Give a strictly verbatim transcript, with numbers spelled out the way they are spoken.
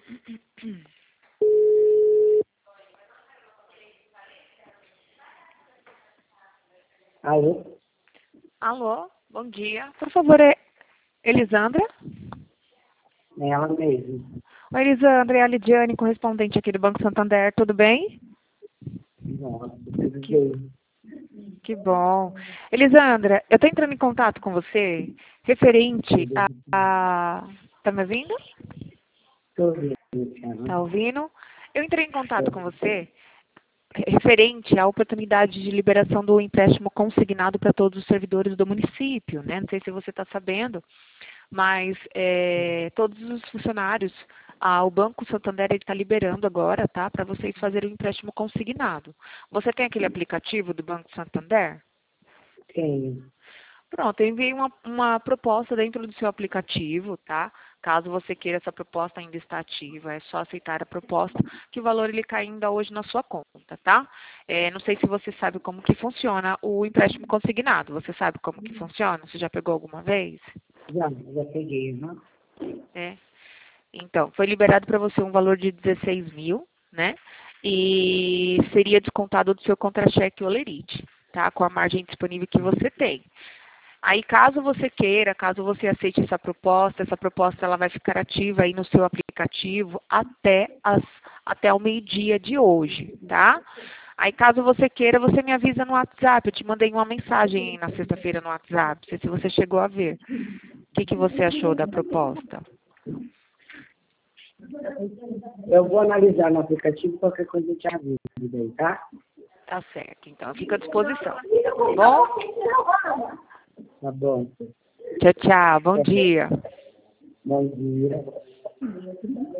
Alô? Alô, bom dia. Por favor, é Elisandra? É ela mesmo. Oi, Elisandra, é a Lidiane, correspondente aqui do Banco Santander, tudo bem? Nossa, tudo Que, bem. que bom. Elisandra, eu estou entrando em contato com você referente a... a... Tá me ouvindo? Estou ouvindo, Luciano. Tá ouvindo? Eu entrei em contato com você referente à oportunidade de liberação do empréstimo consignado para todos os servidores do município, né? Não sei se você está sabendo, mas é, todos os funcionários, ah, o Banco Santander está liberando agora, tá? Para vocês fazerem o empréstimo consignado. Você tem aquele aplicativo do Banco Santander? Tenho. Pronto, eu enviei uma, uma proposta dentro do seu aplicativo, tá? Caso você queira, essa proposta ainda está ativa, é só aceitar a proposta, que o valor ele cai ainda hoje na sua conta, tá? É, não sei se você sabe como que funciona o empréstimo consignado. Você sabe como que funciona? Você já pegou alguma vez? Já, já peguei, né? É. Então, foi liberado para você um valor de dezesseis mil, né? E seria descontado do seu contra-cheque Olerite, tá? Com a margem disponível que você tem. Aí, caso você queira, caso você aceite essa proposta, essa proposta ela vai ficar ativa aí no seu aplicativo até, as, até o meio-dia de hoje, tá? Aí, caso você queira, você me avisa no WhatsApp. Eu te mandei uma mensagem aí na sexta-feira no WhatsApp. Não sei se você chegou a ver. O que, que você achou da proposta? Eu vou analisar no aplicativo, qualquer coisa eu te aviso daí, tá? Tá certo. Então, eu fico à disposição. Tá bom? Tá bom. Tchau, tchau. Bom dia. Bom dia.